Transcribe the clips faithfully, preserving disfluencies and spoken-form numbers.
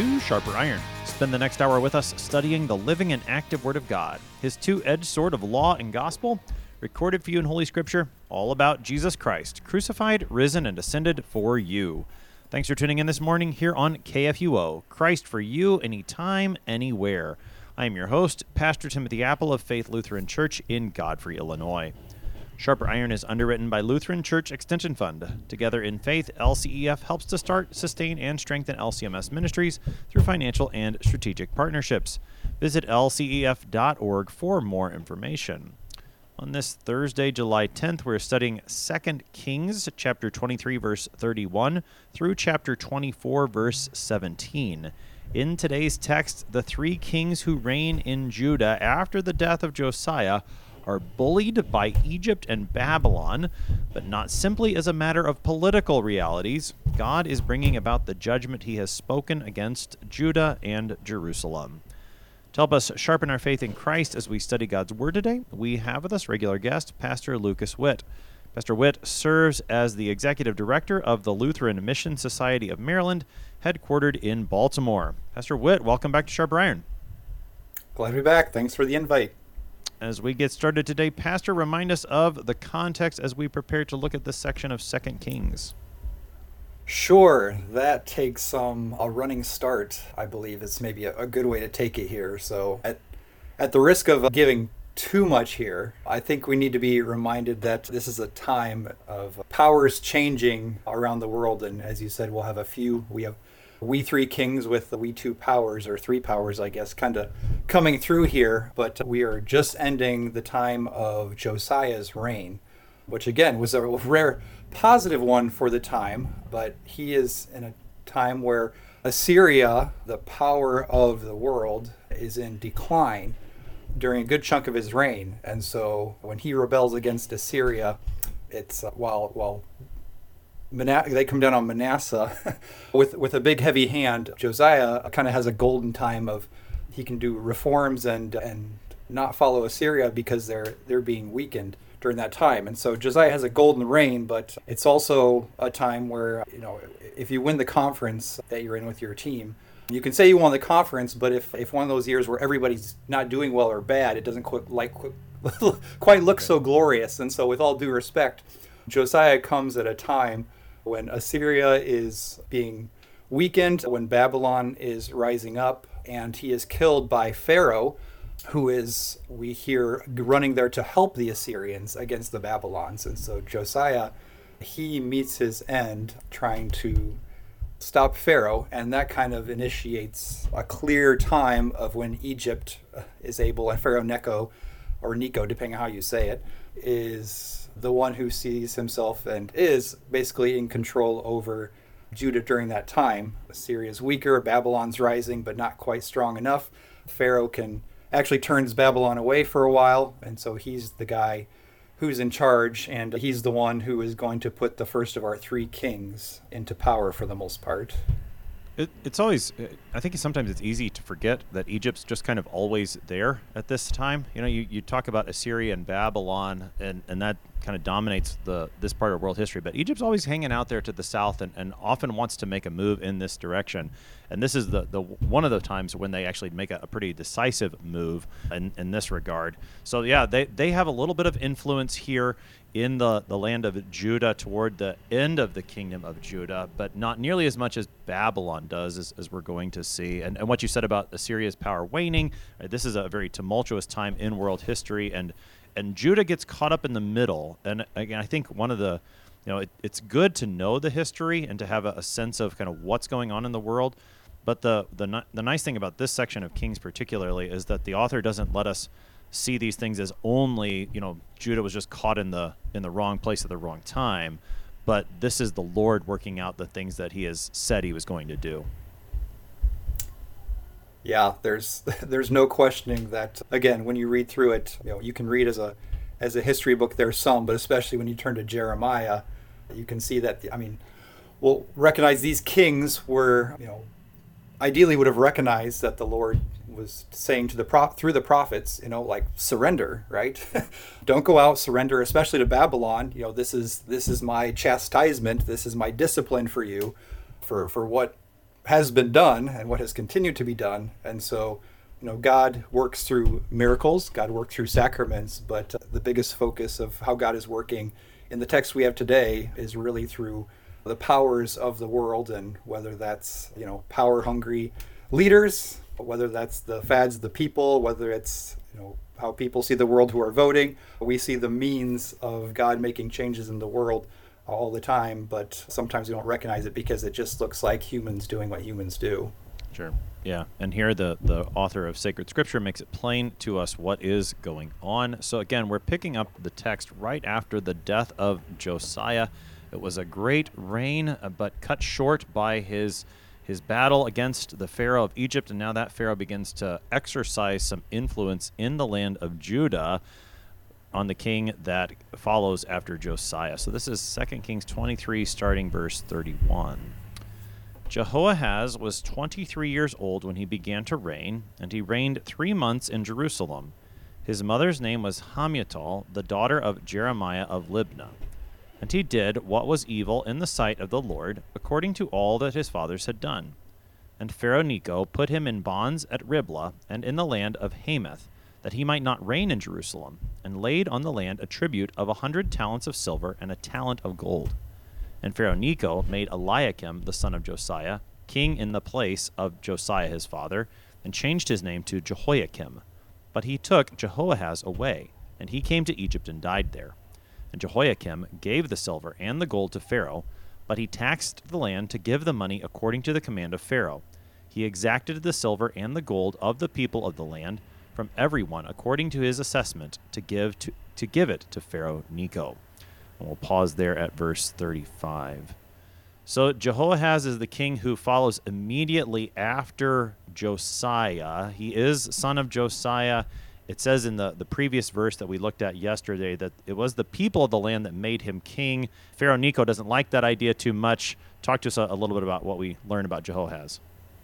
to Sharper Iron. Spend the next hour with us studying the living and active Word of God, His two-edged sword of law and gospel, recorded for you in Holy Scripture, all about Jesus Christ, crucified, risen, and ascended for you. Thanks for tuning in this morning here on K F U O, Christ for you, anytime, anywhere. I am your host, Pastor Timothy Apple of Faith Lutheran Church in Godfrey, Illinois. Sharper Iron is underwritten by Lutheran Church Extension Fund. Together in Faith, L C E F helps to start, sustain, and strengthen L C M S ministries through financial and strategic partnerships. Visit L C E F dot org for more information. On this Thursday, July tenth, we're studying Second Kings, chapter twenty-three, verse thirty-one, through chapter twenty-four, verse seventeen. In today's text, the three kings who reign in Judah after the death of Josiah are bullied by Egypt and Babylon, but not simply as a matter of political realities. God is bringing about the judgment he has spoken against Judah and Jerusalem. To help us sharpen our faith in Christ as we study God's Word today, we have with us regular guest, Pastor Lucas Witt. Pastor Witt serves as the Executive Director of the Lutheran Mission Society of Maryland, headquartered in Baltimore. Pastor Witt, welcome back to Sharper Iron. Glad to be back. Thanks for the invite. As we get started today, Pastor, remind us of the context as we prepare to look at this section of Second Kings. Sure, that takes um, a running start, I believe is maybe a, a good way to take it here. So at, at the risk of giving too much here, I think we need to be reminded that this is a time of powers changing around the world. And as you said, we'll have a few, we have we three kings with the we two powers, or three powers, I guess, kind of coming through here. But we are just ending the time of Josiah's reign, which again was a rare positive one for the time. But he is in a time where Assyria, the power of the world, is in decline during a good chunk of his reign. And so when he rebels against Assyria, it's uh, while while Mana- they come down on Manasseh with with a big heavy hand. Josiah kind of has a golden time of he can do reforms and and not follow Assyria because they're they're being weakened during that time. And so Josiah has a golden reign, but it's also a time where, you know, if you win the conference that you're in with your team, you can say you won the conference, but if, if one of those years where everybody's not doing well or bad, it doesn't quite like quite look so glorious. And so with all due respect, Josiah comes at a time when Assyria is being weakened, when Babylon is rising up, and he is killed by Pharaoh, who is, we hear, running there to help the Assyrians against the Babylons. And so Josiah, he meets his end trying to stop Pharaoh, and that kind of initiates a clear time of when Egypt is able, and Pharaoh Necho, or Necho, depending on how you say it, is the one who sees himself and is basically in control over Judah during that time. Assyria's weaker, Babylon's rising, but not quite strong enough. Pharaoh can actually turns Babylon away for a while, and so he's the guy who's in charge, and he's the one who is going to put the first of our three kings into power for the most part. It, it's always, I think sometimes it's easy to forget that Egypt's just kind of always there at this time. You know, you, you talk about Assyria and Babylon, and, and that kind of dominates the this part of world history. But Egypt's always hanging out there to the south and, and often wants to make a move in this direction. And this is the, the one of the times when they actually make a, a pretty decisive move in, in this regard. So, yeah, they, they have a little bit of influence here in the, the land of Judah toward the end of the kingdom of Judah, but not nearly as much as Babylon does, as, as we're going to see. And, and what you said about Assyria's power waning, right, this is a very tumultuous time in world history, and and Judah gets caught up in the middle. And again, I think one of the, you know, it, it's good to know the history and to have a, a sense of kind of what's going on in the world. But the, the the nice thing about this section of Kings particularly is that the author doesn't let us see these things as only, you know, Judah was just caught in the in the wrong place at the wrong time, but this is the Lord working out the things that he has said he was going to do. Yeah, there's there's no questioning that, again, when you read through it, you know, you can read as a as a history book, there's some, but especially when you turn to Jeremiah, you can see that, I mean, we'll recognize these kings were, you know, ideally would have recognized that the Lord was saying to the prop through the prophets, you know, like, surrender, right? Don't go out, surrender, especially to Babylon. You know, this is this is my chastisement, this is my discipline for you, for for what has been done and what has continued to be done. And so, you know, God works through miracles, God works through sacraments, but uh, the biggest focus of how God is working in the text we have today is really through the powers of the world, and whether that's, you know, power-hungry leaders, whether that's the fads of the people, whether it's, you know, how people see the world who are voting. We see the means of God making changes in the world all the time, but sometimes we don't recognize it because it just looks like humans doing what humans do. Sure. Yeah. And here the, the author of Sacred Scripture makes it plain to us what is going on. So again, we're picking up the text right after the death of Josiah. It was a great reign, but cut short by his his battle against the Pharaoh of Egypt, and now that Pharaoh begins to exercise some influence in the land of Judah on the king that follows after Josiah. So this is Second Kings twenty-three, starting verse thirty-one. Jehoahaz was twenty-three years old when he began to reign, and he reigned three months in Jerusalem. His mother's name was Hamutal, the daughter of Jeremiah of Libnah. And he did what was evil in the sight of the Lord, according to all that his fathers had done. And Pharaoh Necho put him in bonds at Riblah and in the land of Hamath, that he might not reign in Jerusalem, and laid on the land a tribute of a hundred talents of silver and a talent of gold. And Pharaoh Necho made Eliakim, the son of Josiah, king in the place of Josiah his father, and changed his name to Jehoiakim. But he took Jehoahaz away, and he came to Egypt and died there. And Jehoiakim gave the silver and the gold to Pharaoh, but he taxed the land to give the money according to the command of Pharaoh. He exacted the silver and the gold of the people of the land from everyone according to his assessment to give to, to give it to Pharaoh Necho. And we'll pause there at verse thirty-five. So Jehoahaz is the king who follows immediately after Josiah. He is son of Josiah. It says in the, the previous verse that we looked at yesterday that it was the people of the land that made him king. Pharaoh Necho doesn't like that idea too much. Talk to us a, a little bit about what we learned about Jehoahaz.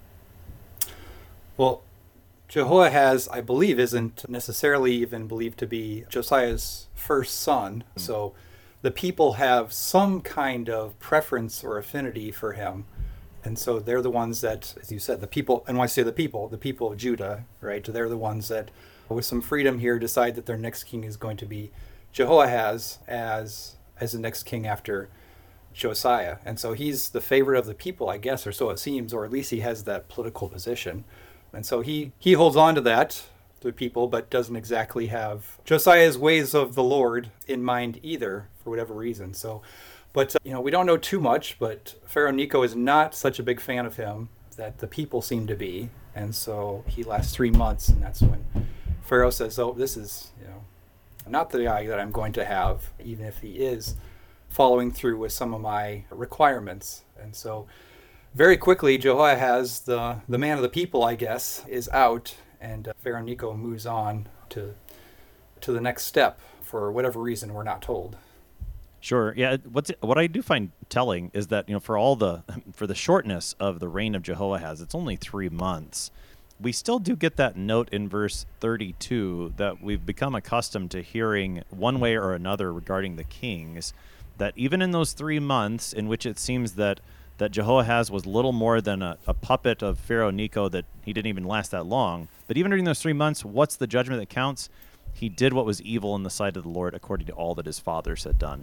Well, Jehoahaz, I believe, isn't necessarily even believed to be Josiah's first son. Mm-hmm. So the people have some kind of preference or affinity for him. And so they're the ones that, as you said, the people, and when I say the people, the people of Judah, right? They're the ones that, with some freedom here, decide that their next king is going to be Jehoahaz as as the next king after Josiah. And so he's the favorite of the people, I guess, or so it seems, or at least he has that political position. And so he, he holds on to that, the people, but doesn't exactly have Josiah's ways of the Lord in mind either, for whatever reason. So, but, uh, you know, we don't know too much, but Pharaoh Necho is not such a big fan of him that the people seem to be. And so he lasts three months, and that's when Pharaoh says, oh, this is, you know, not the guy that I'm going to have, even if he is following through with some of my requirements. And so very quickly, Jehoahaz, the, the man of the people, I guess, is out, and uh, Pharaoh Necho moves on to to the next step for whatever reason we're not told. Sure. Yeah. What's what I do find telling is that, you know, for all the for the shortness of the reign of Jehoahaz, it's only three months. We still do get that note in verse thirty-two that we've become accustomed to hearing one way or another regarding the kings, that even in those three months in which it seems that, that Jehoahaz was little more than a, a puppet of Pharaoh Necho, that he didn't even last that long, but even during those three months, what's the judgment that counts? He did what was evil in the sight of the Lord according to all that his fathers had done.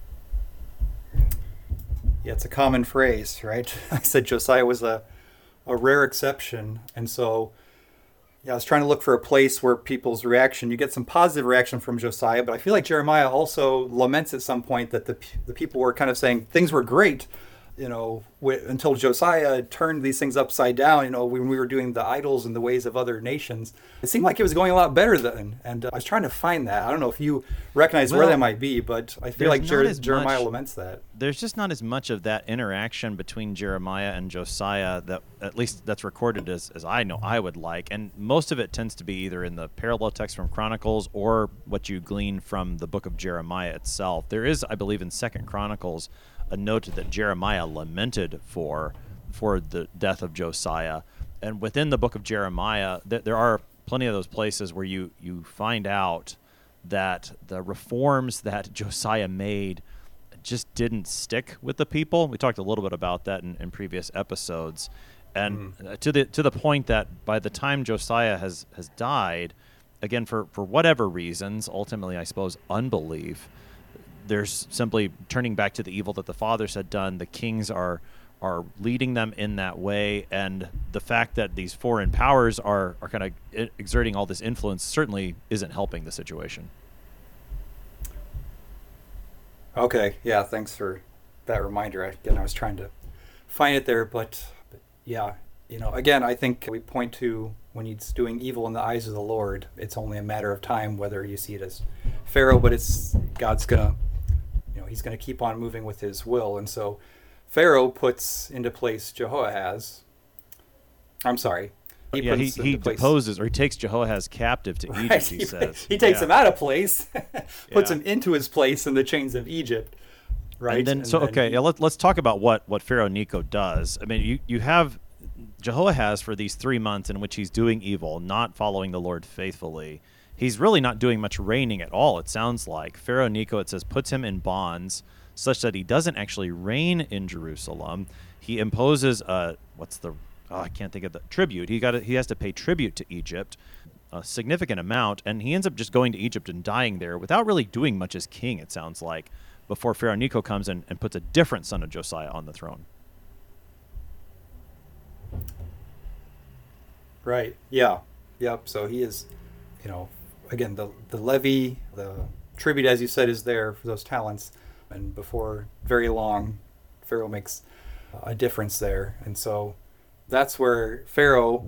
Yeah, it's a common phrase, right? I said Josiah was a a rare exception. And so, yeah, I was trying to look for a place where people's reaction, you get some positive reaction from Josiah, but I feel like Jeremiah also laments at some point that the the people were kind of saying things were great, you know, w- until Josiah turned these things upside down, you know, when we were doing the idols and the ways of other nations. It seemed like it was going a lot better then. And uh, I was trying to find that. I don't know if you recognize well, where that might be, but I feel like Jer- Jeremiah much, laments that. There's just not as much of that interaction between Jeremiah and Josiah that, at least that's recorded as, as I know I would like. And most of it tends to be either in the parallel text from Chronicles or what you glean from the book of Jeremiah itself. There is, I believe, in Second Chronicles, a note that Jeremiah lamented for for the death of Josiah. And within the book of Jeremiah, th- there are plenty of those places where you, you find out that the reforms that Josiah made just didn't stick with the people. We talked a little bit about that in, in previous episodes. And mm. to the to the point that by the time Josiah has, has died, again, for, for whatever reasons, ultimately, I suppose, unbelief, there's simply turning back to the evil that the fathers had done. The kings are are leading them in that way, and the fact that these foreign powers are, are kind of exerting all this influence certainly isn't helping the situation. Okay, yeah, thanks for that reminder. Again, I was trying to find it there, but, but yeah, you know, again, I think we point to when he's doing evil in the eyes of the Lord, it's only a matter of time whether you see it as Pharaoh, but it's God's gonna, you know, he's gonna keep on moving with his will, and so Pharaoh puts into place Jehoahaz. I'm sorry. He yeah, he, he deposes, or he takes Jehoahaz captive to right. Egypt, he, he says. He takes yeah. him out of place, puts yeah. him into his place in the chains of Egypt. Right. And then, and so, then okay, he, yeah, let, let's talk about what, what Pharaoh Necho does. I mean, you, you have Jehoahaz for these three months in which he's doing evil, not following the Lord faithfully. He's really not doing much reigning at all, it sounds like. Pharaoh Necho, it says, puts him in bonds such that he doesn't actually reign in Jerusalem. He imposes a, what's the, oh, I can't think of the, tribute. He got to, he has to pay tribute to Egypt, a significant amount, and he ends up just going to Egypt and dying there without really doing much as king, it sounds like, before Pharaoh Necho comes in and puts a different son of Josiah on the throne. Right. Yeah. Yep. So he is, you know, again, the the levy, the tribute, as you said, is there for those talents. And before very long, Pharaoh makes a difference there. And so that's where Pharaoh,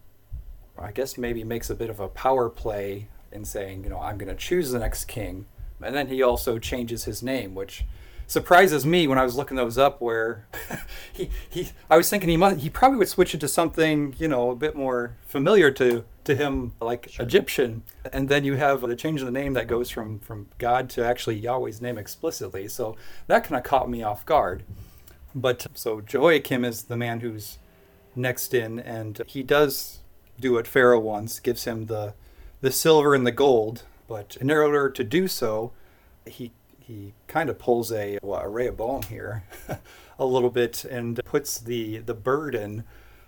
I guess, maybe makes a bit of a power play in saying, you know, I'm going to choose the next king. And then he also changes his name, which surprises me when I was looking those up, where he, he I was thinking he must, he probably would switch it to something, you know, a bit more familiar to, to him, like sure. Egyptian. And then you have the change of the name that goes from, from God to actually Yahweh's name explicitly. So that kind of caught me off guard. But so Jehoiakim is the man who's next in, and he does do what Pharaoh wants, gives him the the silver and the gold. But in order to do so, he he kind of pulls a, well, a Rehoboam here a little bit and puts the, the burden,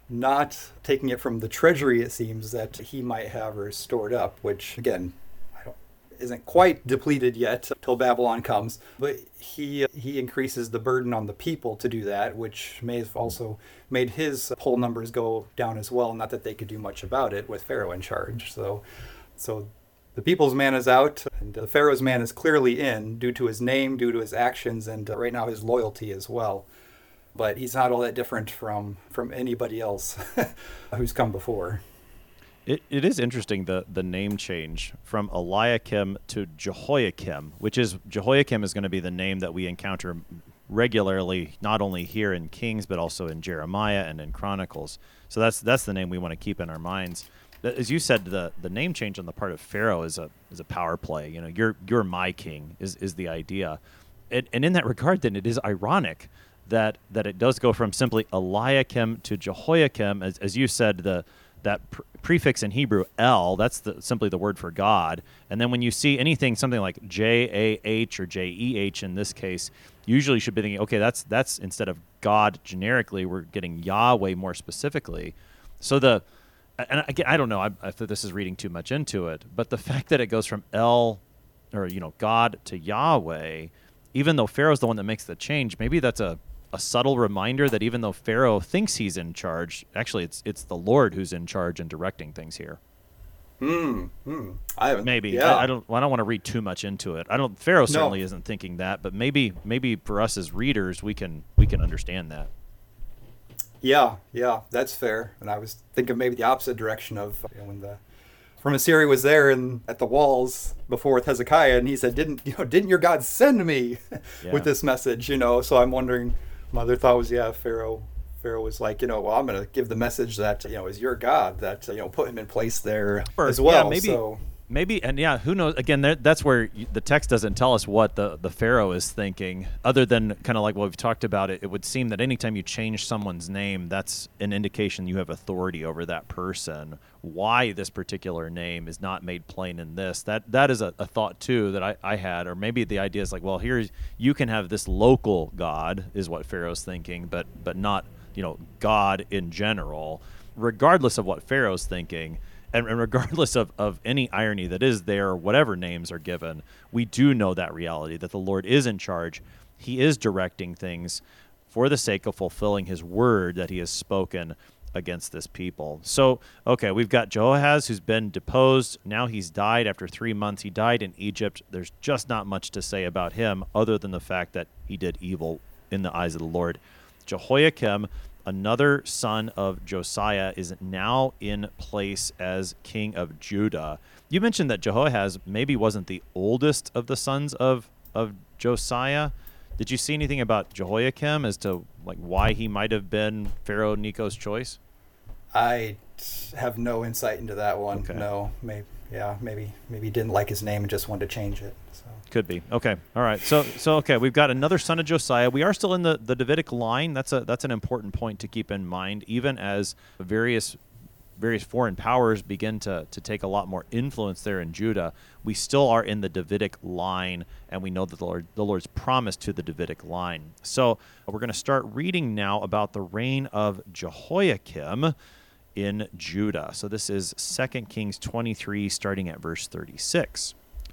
not taking it from the treasury, it seems, that he might have or stored up, which, again, I don't, isn't quite depleted yet till Babylon comes. But he he increases the burden on the people to do that, which may have also made his poll numbers go down as well. Not that they could do much about it with Pharaoh in charge. So, so the people's man is out, and the Pharaoh's man is clearly in, due to his name, due to his actions, and uh, right now his loyalty as well. But he's not all that different from, from anybody else who's come before. It It is interesting, the, the name change from Eliakim to Jehoiakim, which is, Jehoiakim is going to be the name that we encounter regularly, not only here in Kings, but also in Jeremiah and in Chronicles. So that's that's the name we want to keep in our minds. As you said, the, the name change on the part of Pharaoh is a is a power play. You know, you're you're my king is, is the idea, and, and in that regard, then it is ironic that that it does go from simply Eliakim to Jehoiakim, as as you said, the that pr- prefix in Hebrew El, that's the, simply the word for God, and then when you see anything something like J A H or J E H in this case, you usually should be thinking, okay, that's that's instead of God generically, we're getting Yahweh more specifically. So the And again, I don't know I, I think this is reading too much into it, but the fact that it goes from El, or, you know, God to Yahweh, even though Pharaoh's the one that makes the change, maybe that's a, a subtle reminder that even though Pharaoh thinks he's in charge, actually it's it's the Lord who's in charge and directing things here. Hmm. Hmm. I haven't. Maybe Yeah. I, I don't. I don't want to read too much into it. I don't. Pharaoh certainly No. isn't thinking that, but maybe maybe for us as readers, we can we can understand that. Yeah, yeah, that's fair. And I was thinking maybe the opposite direction of, you know, when the from Assyria was there and at the walls before with Hezekiah, and he said, "Didn't you know? Didn't your God send me Yeah. with this message?" You know. So I'm wondering. My other thought was, yeah, Pharaoh. Pharaoh was like, you know, well, I'm going to give the message that, you know, is your God that, you know, put him in place there Or, as well. Yeah, maybe. So. Maybe, and yeah, who knows? Again, there, that's where you, the text doesn't tell us what the, the Pharaoh is thinking, other than kind of like what we've talked about. It, it would seem that anytime you change someone's name, that's an indication you have authority over that person. Why this particular name is not made plain in this, that that is a, a thought, too, that I, I had. Or maybe the idea is like, well, here's, you can have this local God, is what Pharaoh's thinking, but but not you know, God in general, regardless of what Pharaoh's thinking. And, and regardless of, of any irony that is there, whatever names are given, we do know that reality, that the Lord is in charge. He is directing things for the sake of fulfilling his word that he has spoken against this people. So, okay, we've got Jehoahaz, who's been deposed. Now he's died after three months. He died in Egypt. There's just not much to say about him other than the fact that he did evil in the eyes of the Lord. Jehoiakim, another son of Josiah, is now in place as king of Judah. You mentioned that Jehoahaz maybe wasn't the oldest of the sons of, of Josiah. Did you see anything about Jehoiakim as to like why he might have been Pharaoh Necho's choice? I have no insight into that one. Okay. No, maybe yeah, maybe maybe he didn't like his name and just wanted to change it. So. Could be. Okay. All right. So so okay, we've got another son of Josiah. We are still in the, the Davidic line. That's a that's an important point to keep in mind, even as various various foreign powers begin to to take a lot more influence there in Judah. We still are in the Davidic line, and we know that the Lord the Lord's promise to the Davidic line. So we're going to start reading now about the reign of Jehoiakim in Judah. So this is Second Kings twenty-three, starting at verse thirty-six.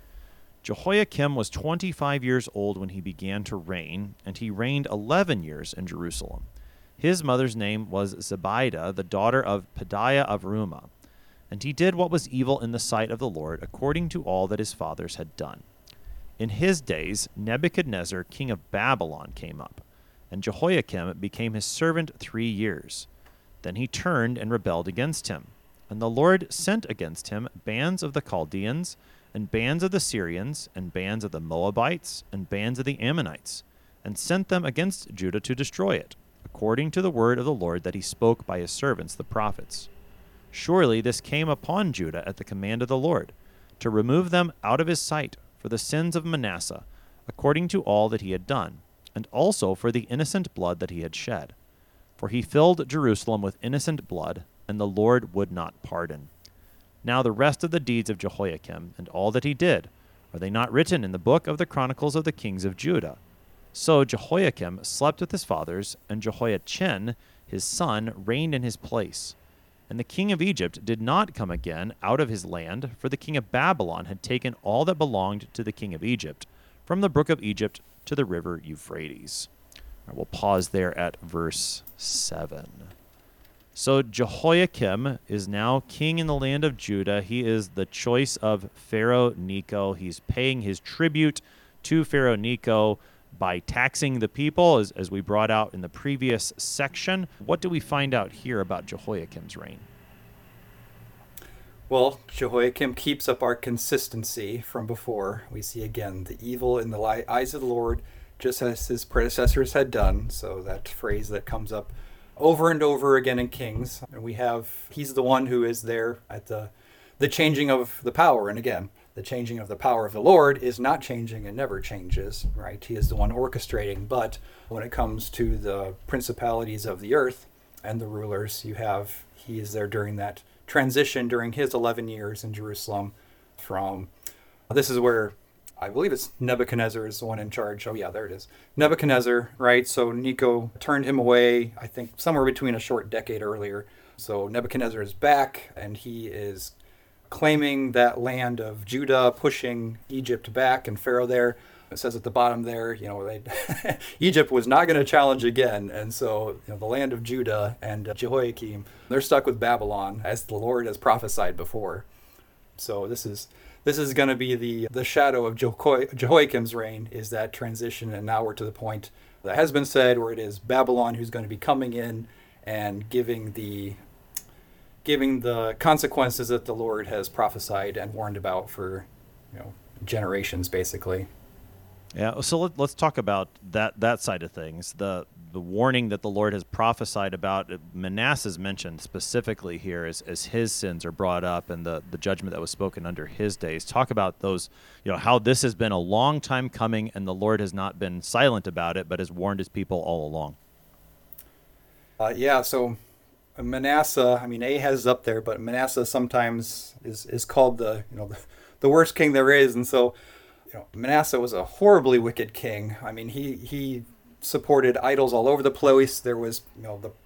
Jehoiakim was twenty-five years old when he began to reign, and he reigned eleven years in Jerusalem. His mother's name was Zebidah, the daughter of Pedaiah of Rumah. And he did what was evil in the sight of the Lord, according to all that his fathers had done. In his days, Nebuchadnezzar, king of Babylon, came up, and Jehoiakim became his servant three years. Then he turned and rebelled against him. And the Lord sent against him bands of the Chaldeans, and bands of the Syrians, and bands of the Moabites, and bands of the Ammonites, and sent them against Judah to destroy it, according to the word of the Lord that he spoke by his servants the prophets. Surely this came upon Judah at the command of the Lord, to remove them out of his sight for the sins of Manasseh, according to all that he had done, and also for the innocent blood that he had shed. For he filled Jerusalem with innocent blood, and the Lord would not pardon. Now the rest of the deeds of Jehoiakim, and all that he did, are they not written in the book of the Chronicles of the kings of Judah? So Jehoiakim slept with his fathers, and Jehoiachin, his son, reigned in his place. And the king of Egypt did not come again out of his land, for the king of Babylon had taken all that belonged to the king of Egypt, from the brook of Egypt to the river Euphrates. All right, we'll pause there at verse seven. So Jehoiakim is now king in the land of Judah. He is the choice of Pharaoh Necho. He's paying his tribute to Pharaoh Necho by taxing the people, as, as we brought out in the previous section. What do we find out here about Jehoiakim's reign? Well, Jehoiakim keeps up our consistency from before. We see again the evil in the li- eyes of the Lord, just as his predecessors had done. So that phrase that comes up over and over again in Kings. And we have, he's the one who is there at the the changing of the power. And again, the changing of the power of the Lord is not changing and never changes, right? He is the one orchestrating. But when it comes to the principalities of the earth and the rulers, you have, he is there during that transition during his eleven years in Jerusalem from, this is where I believe it's Nebuchadnezzar is the one in charge. Oh, yeah, there it is. Nebuchadnezzar, right? So Necho turned him away, I think, somewhere between a short decade earlier. So Nebuchadnezzar is back, and he is claiming that land of Judah, pushing Egypt back, and Pharaoh there. It says at the bottom there, you know, they, Egypt was not going to challenge again. And so you know, the land of Judah and uh, Jehoiakim, they're stuck with Babylon, as the Lord has prophesied before. So this is... This is going to be the the shadow of Jeho- Jehoiakim's reign, is that transition, and now we're to the point that has been said where it is Babylon who's going to be coming in and giving the giving the consequences that the Lord has prophesied and warned about for, you know, generations, basically. Yeah, so let, let's talk about that that side of things. The the warning that the Lord has prophesied about, Manasseh's mentioned specifically here as, as his sins are brought up, and the, the judgment that was spoken under his days. Talk about those, you know, how this has been a long time coming, and the Lord has not been silent about it, but has warned his people all along. Uh, yeah, so Manasseh, I mean, Ahaz is up there, but Manasseh sometimes is, is called the, you know, the, the worst king there is, and so, you know, Manasseh was a horribly wicked king. I mean, he he supported idols all over the place. There was, you know, the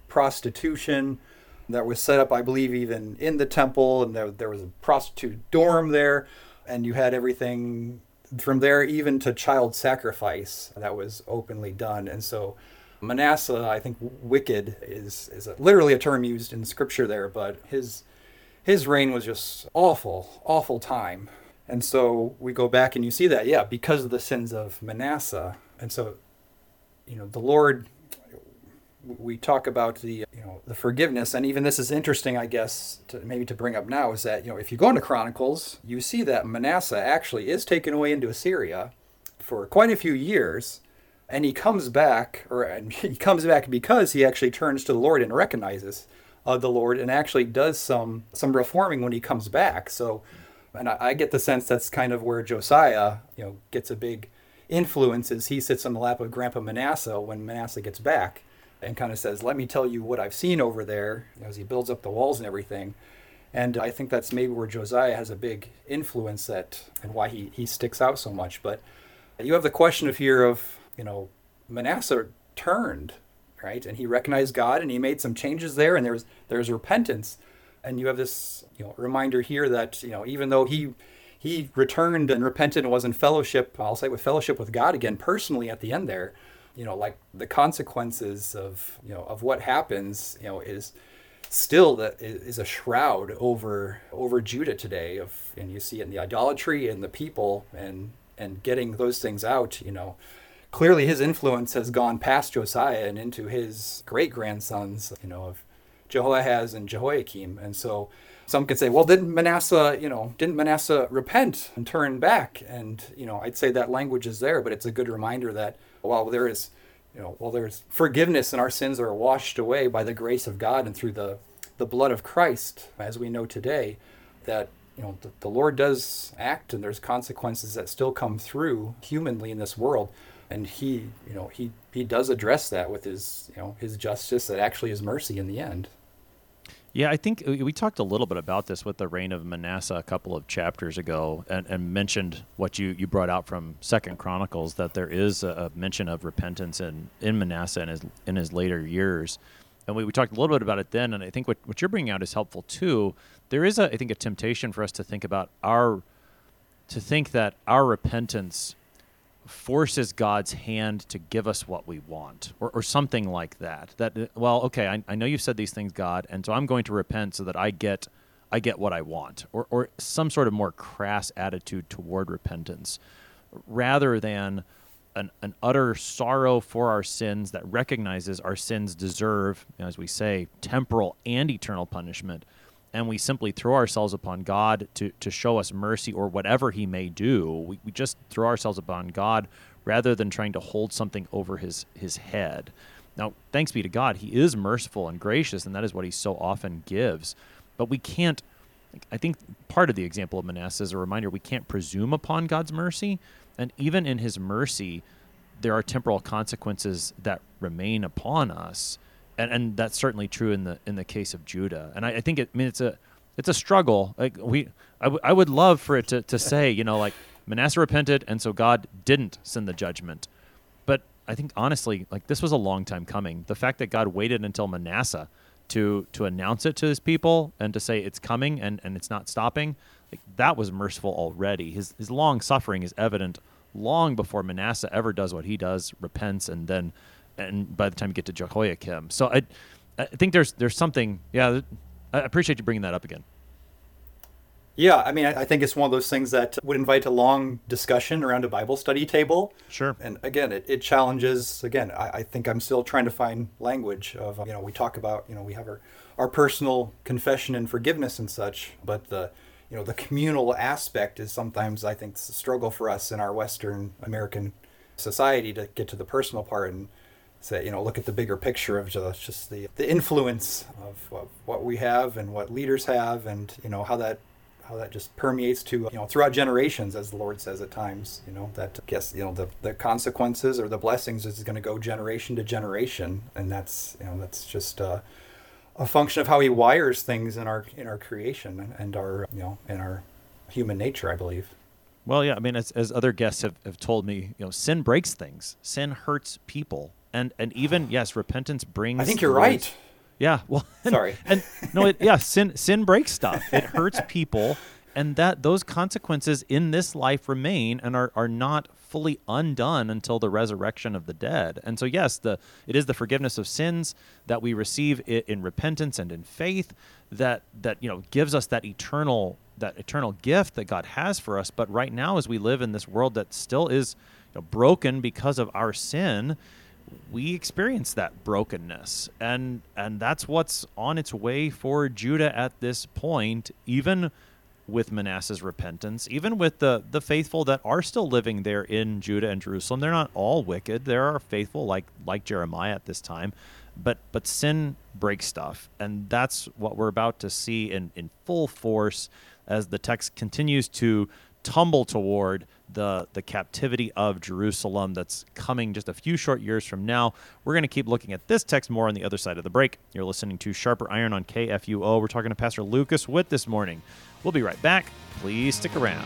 prostitution that was set up, I believe, even in the temple, and there, there was a prostitute dorm there, and you had everything from there even to child sacrifice that was openly done. And so Manasseh, I think wicked is is a, literally a term used in scripture there, but his his reign was just awful, awful time. And so we go back and you see that, yeah, because of the sins of Manasseh. And so, you know, the Lord, we talk about the, you know, the forgiveness, and even this is interesting, I guess, to maybe to bring up now, is that, you know, if you go into Chronicles, you see that Manasseh actually is taken away into Assyria for quite a few years, and he comes back, or and he comes back because he actually turns to the Lord and recognizes uh, the Lord, and actually does some some reforming when he comes back. So, and I, I get the sense that's kind of where Josiah, you know, gets a big influence, is he sits on the lap of Grandpa Manasseh when Manasseh gets back, and kind of says, let me tell you what I've seen over there, as he builds up the walls and everything. And I think that's maybe where Josiah has a big influence, that, and why he, he sticks out so much. But you have the question of here of, you know, Manasseh turned, right? And he recognized God, and he made some changes there, and there's there's repentance. And you have this, you know, reminder here that, you know, even though he he returned and repented and was in fellowship, I'll say with fellowship with God again personally at the end there, you know, like the consequences of, you know, of what happens, you know, is still that is a shroud over over Judah today. Of, and you see it in the idolatry and the people, and and getting those things out. You know, clearly his influence has gone past Josiah and into his great grandsons, you know, of Jehoahaz and Jehoiakim. And so some could say, well, didn't Manasseh, you know, didn't Manasseh repent and turn back? And, you know, I'd say that language is there, but it's a good reminder that while there is, you know, while there's forgiveness and our sins are washed away by the grace of God and through the, the blood of Christ, as we know today, that, you know, the, the Lord does act, and there's consequences that still come through humanly in this world. And he, you know, he, he does address that with his, you know, his justice that actually is mercy in the end. Yeah, I think we talked a little bit about this with the reign of Manasseh a couple of chapters ago, and, and mentioned what you, you brought out from Second Chronicles, that there is a, a mention of repentance in, in Manasseh in his in his later years. And we, we talked a little bit about it then, and I think what, what you're bringing out is helpful too. There is, a, I think, a temptation for us to think about our, to think that our repentance forces God's hand to give us what we want, or, or something like that. That, well, okay, I, I know you've said these things, God, and so I'm going to repent so that I get I get what I want, or, or some sort of more crass attitude toward repentance, rather than an, an utter sorrow for our sins that recognizes our sins deserve, as we say, temporal and eternal punishment, and we simply throw ourselves upon God to, to show us mercy, or whatever he may do. We, we just throw ourselves upon God rather than trying to hold something over his, his head. Now, thanks be to God, he is merciful and gracious, and that is what he so often gives. But we can't, I think part of the example of Manasseh is a reminder, we can't presume upon God's mercy, and even in his mercy, there are temporal consequences that remain upon us. And and that's certainly true in the in the case of Judah. And I, I think it I mean it's a it's a struggle. Like we I, w- I would love for it to, to say, you know, like Manasseh repented and so God didn't send the judgment. But I think honestly, like this was a long time coming. The fact that God waited until Manasseh to to announce it to his people and to say it's coming and, and it's not stopping, like that was merciful already. His his long suffering is evident long before Manasseh ever does what he does, repents, and then and by the time you get to Jehoiakim. So I I think there's there's something, yeah, I appreciate you bringing that up again. Yeah, I mean, I think it's one of those things that would invite a long discussion around a Bible study table. Sure. And again, it, it challenges, again, I, I think I'm still trying to find language of, you know, we talk about, you know, we have our, our personal confession and forgiveness and such, but the, you know, the communal aspect is sometimes, I think, it's a struggle for us in our Western American society to get to the personal part and say, you know, look at the bigger picture of just, just the, the influence of, of what we have and what leaders have, and, you know, how that how that just permeates to, you know, throughout generations, as the Lord says at times, you know, that I guess, you know, the, the consequences or the blessings is going to go generation to generation. And that's, you know, that's just uh, a function of how he wires things in our, in our creation and our, you know, in our human nature, I believe. Well, yeah, I mean, as, as other guests have, have told me, you know, sin breaks things. Sin hurts people. And and even, yes, repentance brings... I think you're right. Yeah, well, and, Sorry. and no, it, yeah, sin sin breaks stuff. It hurts people, and that those consequences in this life remain and are, are not fully undone until the resurrection of the dead. And so, yes, the it is the forgiveness of sins that we receive it in repentance and in faith that that you know gives us that eternal that eternal gift that God has for us. But right now, as we live in this world that still is you know, broken because of our sin, we experience that brokenness, and and that's what's on its way for Judah at this point, even with Manasseh's repentance, even with the the faithful that are still living there in Judah and Jerusalem. They're not all wicked. There are faithful like like Jeremiah at this time, but but sin breaks stuff, and that's what we're about to see in, in full force as the text continues to tumble toward the the captivity of Jerusalem that's coming just a few short years from now. We're going to keep looking at this text more on the other side of the break. You're listening to Sharper Iron on K F U O. We're talking to Pastor Lucas Witt this morning. We'll be right back. Please stick around.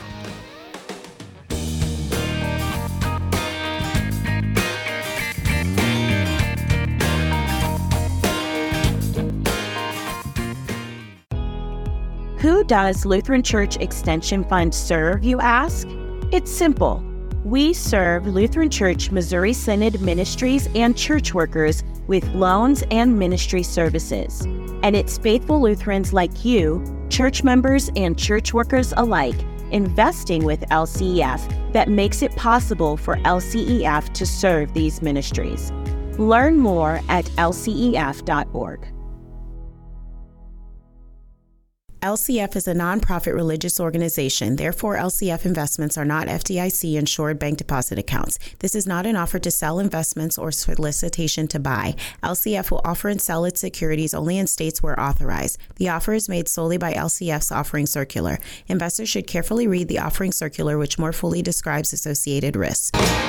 Who does Lutheran Church Extension Fund serve, you ask? It's simple. We serve Lutheran Church Missouri Synod ministries and church workers with loans and ministry services. And it's faithful Lutherans like you, church members and church workers alike, investing with L C E F that makes it possible for L C E F to serve these ministries. Learn more at L C E F dot org. L C F is a nonprofit religious organization. Therefore, L C F investments are not F D I C-insured bank deposit accounts. This is not an offer to sell investments or solicitation to buy. L C F will offer and sell its securities only in states where authorized. The offer is made solely by L C F's offering circular. Investors should carefully read the offering circular, which more fully describes associated risks.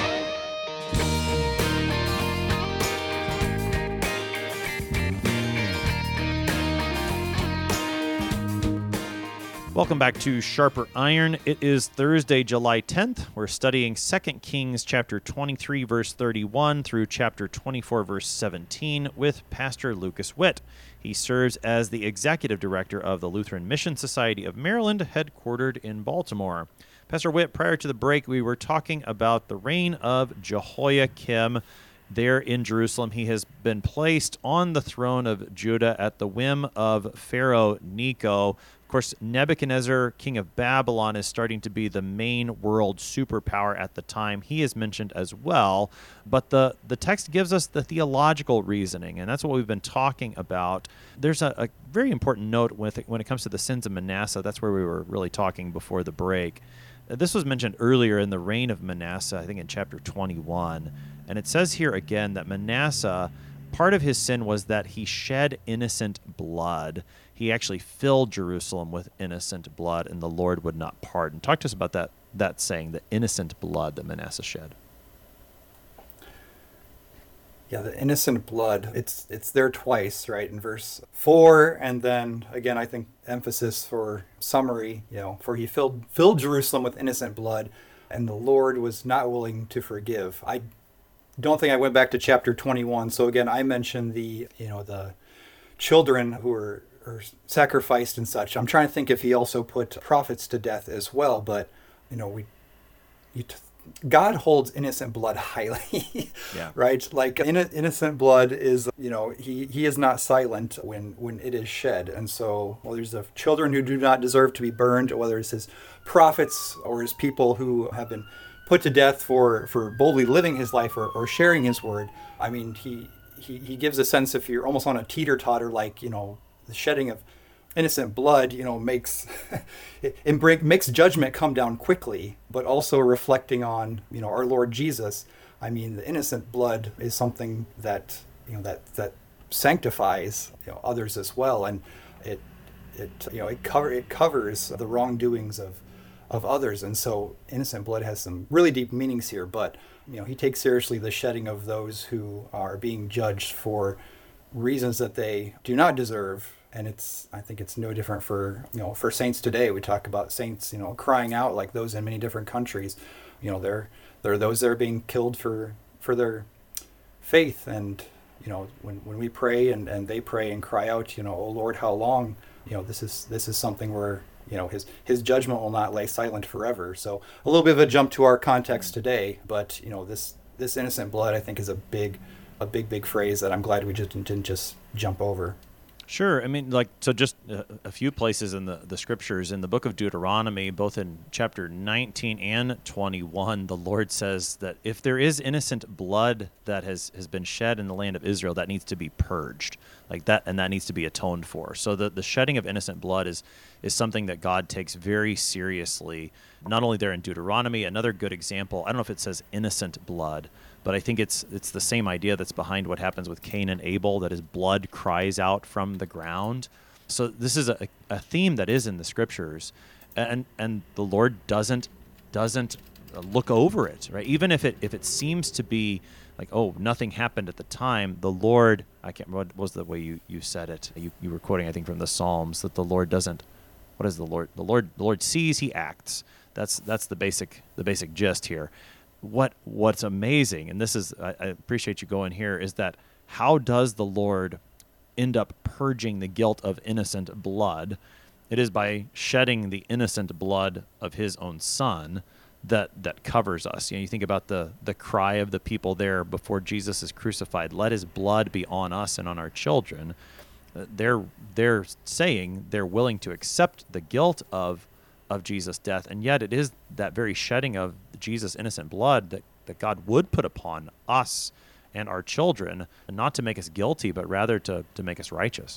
Welcome back to Sharper Iron. It is Thursday, July tenth. We're studying Second Kings chapter twenty-three, verse thirty-one through chapter twenty-four, verse seventeen with Pastor Lucas Witt. He serves as the executive director of the Lutheran Mission Society of Maryland, headquartered in Baltimore. Pastor Witt, prior to the break, we were talking about the reign of Jehoiakim there in Jerusalem. He has been placed on the throne of Judah at the whim of Pharaoh Necho. Of course, Nebuchadnezzar, king of Babylon, is starting to be the main world superpower at the time. He is mentioned as well, but the, the text gives us the theological reasoning, and that's what we've been talking about. There's a, a very important note with it, when it comes to the sins of Manasseh. That's where we were really talking before the break. This was mentioned earlier in the reign of Manasseh, I think in chapter twenty-one, and it says here again that Manasseh, part of his sin was that he shed innocent blood. He actually filled Jerusalem with innocent blood, and the Lord would not pardon. Talk to us about that that saying, the innocent blood that Manasseh shed. Yeah, the innocent blood, it's it's there twice, right, in verse four, and then, again, I think emphasis for summary, you know, for he filled, filled Jerusalem with innocent blood, and the Lord was not willing to forgive. I don't think I went back to chapter twenty-one, so again, I mentioned the, you know, the children who were or sacrificed and such. I'm trying to think if he also put prophets to death as well, but, you know, we, you t- God holds innocent blood highly, yeah. right? Like in, innocent blood is, you know, he, he is not silent when, when it is shed. And so, well, there's the children who do not deserve to be burned, whether it's his prophets or his people who have been put to death for, for boldly living his life or, or sharing his word. I mean, he, he, he gives a sense if you're almost on a teeter-totter, like, you know, the shedding of innocent blood, you know, makes it, it break, makes judgment come down quickly, but also reflecting on, you know, our Lord Jesus. I mean, the innocent blood is something that, you know, that that sanctifies, you know, others as well, and it it you know it cover it covers the wrongdoings of of others, and so innocent blood has some really deep meanings here. But you know, he takes seriously the shedding of those who are being judged for reasons that they do not deserve. And it's, I think it's no different for, you know, for saints today. We talk about saints, you know, crying out like those in many different countries. You know, there there are those that are being killed for for their faith, and you know, when, when we pray and, and they pray and cry out, you know, oh Lord, how long? You know, this is this is something where, you know, his his judgment will not lay silent forever. So a little bit of a jump to our context today, but you know, this this innocent blood, I think, is a big a big big phrase that I'm glad we just didn't just jump over. Sure. I mean, like, so just a, a few places in the, the scriptures, in the book of Deuteronomy, both in chapter nineteen and twenty-one, the Lord says that if there is innocent blood that has, has been shed in the land of Israel, that needs to be purged, like that, and that needs to be atoned for. So the, the shedding of innocent blood is, is something that God takes very seriously, not only there in Deuteronomy. Another good example, I don't know if it says innocent blood, but I think it's it's the same idea that's behind what happens with Cain and Abel, that his blood cries out from the ground. So this is a, a theme that is in the scriptures, and and the Lord doesn't doesn't look over it, right? Even if it if it seems to be like, oh, nothing happened at the time, the Lord, I can't remember what was the way you, you said it. You you were quoting, I think, from the Psalms, that the Lord doesn't. What is the Lord? The Lord the Lord sees, he acts. That's that's the basic the basic gist here. What what's amazing, and this is, I, I appreciate you going here, is that how does the Lord end up purging the guilt of innocent blood? It is by shedding the innocent blood of his own son that that covers us. You know, you think about the the cry of the people there before Jesus is crucified, let his blood be on us and on our children. Uh, they're they're saying they're willing to accept the guilt of of Jesus' death, and yet it is that very shedding of Jesus' innocent blood that, that God would put upon us and our children, not to make us guilty, but rather to, to make us righteous.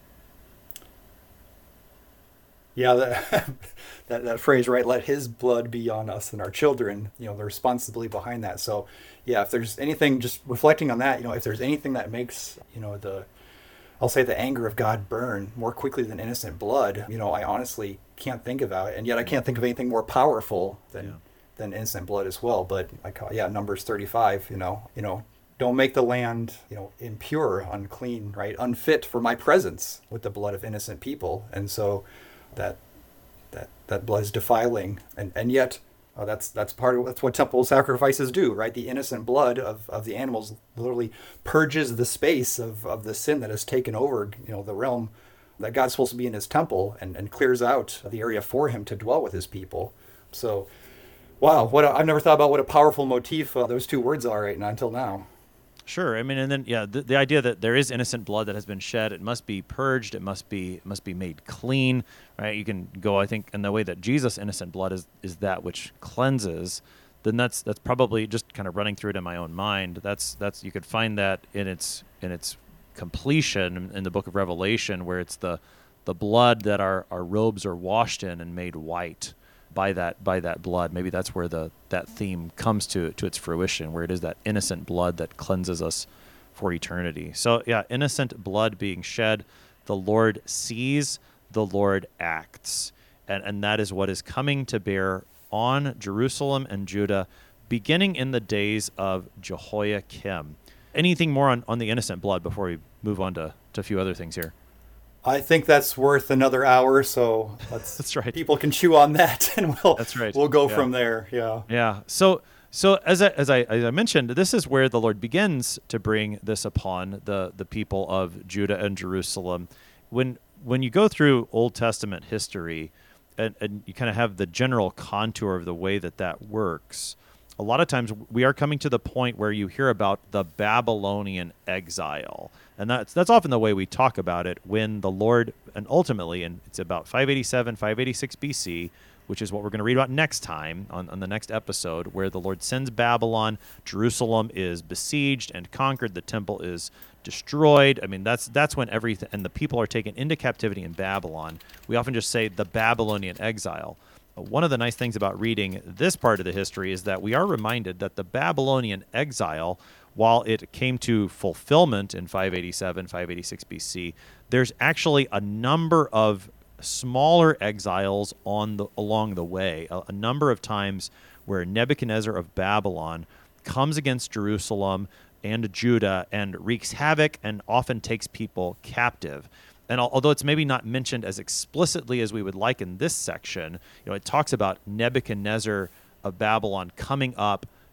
Yeah, that, that that phrase, right? Let his blood be on us and our children, you know, the responsibility behind that. So, yeah, if there's anything, just reflecting on that, you know, if there's anything that makes, you know, the, I'll say the anger of God burn more quickly than innocent blood, you know, I honestly can't think about it. And yet I can't think of anything more powerful than yeah. than innocent blood as well. But I call, yeah, Numbers thirty-five, you know, you know, don't make the land, you know, impure, unclean, right? Unfit for my presence with the blood of innocent people. And so that that that blood is defiling. And, and yet uh, that's that's part of that's what temple sacrifices do, right? The innocent blood of, of the animals literally purges the space of, of the sin that has taken over, you know, the realm that God's supposed to be in his temple, and, and clears out the area for him to dwell with his people. So, wow, what a, I've never thought about what a powerful motif uh, those two words are right now until now. Sure. I mean, and then, yeah, the, the idea that there is innocent blood that has been shed, it must be purged, it must be it must be made clean, right? You can go, I think, in the way that Jesus' innocent blood is, is that which cleanses, then that's that's probably just kind of running through it in my own mind. That's that's you could find that in its in its completion in the book of Revelation, where it's the the blood that our, our robes are washed in and made white by that by that blood. Maybe that's where the that theme comes to to its fruition, where it is that innocent blood that cleanses us for eternity. So yeah, innocent blood being shed, the Lord sees, the Lord acts, and and that is what is coming to bear on Jerusalem and Judah, beginning in the days of Jehoiakim. Anything more on, on the innocent blood before we move on to, to a few other things here? I think that's worth another hour, so let's that's right. People can chew on that, and we'll that's right. We'll go yeah. from there. Yeah. Yeah. So so as I, as I as I mentioned, this is where the Lord begins to bring this upon the the people of Judah and Jerusalem. When when you go through Old Testament history, and, and you kind of have the general contour of the way that that works, a lot of times we are coming to the point where you hear about the Babylonian exile. And that's that's often the way we talk about it, when the Lord, and ultimately, and it's about five eighty-seven, five eighty-six B C, which is what we're going to read about next time on, on the next episode, where the Lord sends Babylon, Jerusalem is besieged and conquered, the temple is destroyed. I mean, that's that's when everything, and the people are taken into captivity in Babylon. We often just say the Babylonian exile. One of the nice things about reading this part of the history is that we are reminded that the Babylonian exile, while it came to fulfillment in five eighty-seven, five eighty-six B C, there's actually a number of smaller exiles on the along the way, a, a number of times where Nebuchadnezzar of Babylon comes against Jerusalem and Judah and wreaks havoc and often takes people captive. And although it's maybe not mentioned as explicitly as we would like in this section, you know, it talks about Nebuchadnezzar of Babylon coming up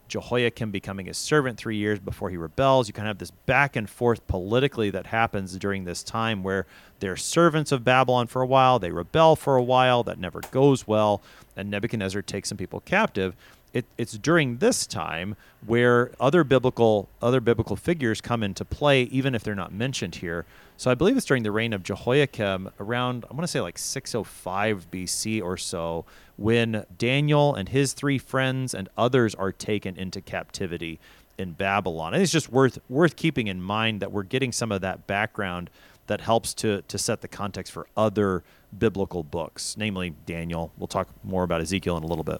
Jehoiakim becoming his servant three years before he rebels. You kind of have this back and forth politically that happens during this time where they're servants of Babylon for a while, they rebel for a while, that never goes well, and Nebuchadnezzar takes some people captive. It, it's during this time where other biblical other biblical figures come into play, even if they're not mentioned here. So I believe it's during the reign of Jehoiakim around, I want to say like six oh five B C or so, when Daniel and his three friends and others are taken into captivity in Babylon. And it's just worth worth keeping in mind that we're getting some of that background that helps to to set the context for other biblical books, namely Daniel. We'll talk more about Ezekiel in a little bit.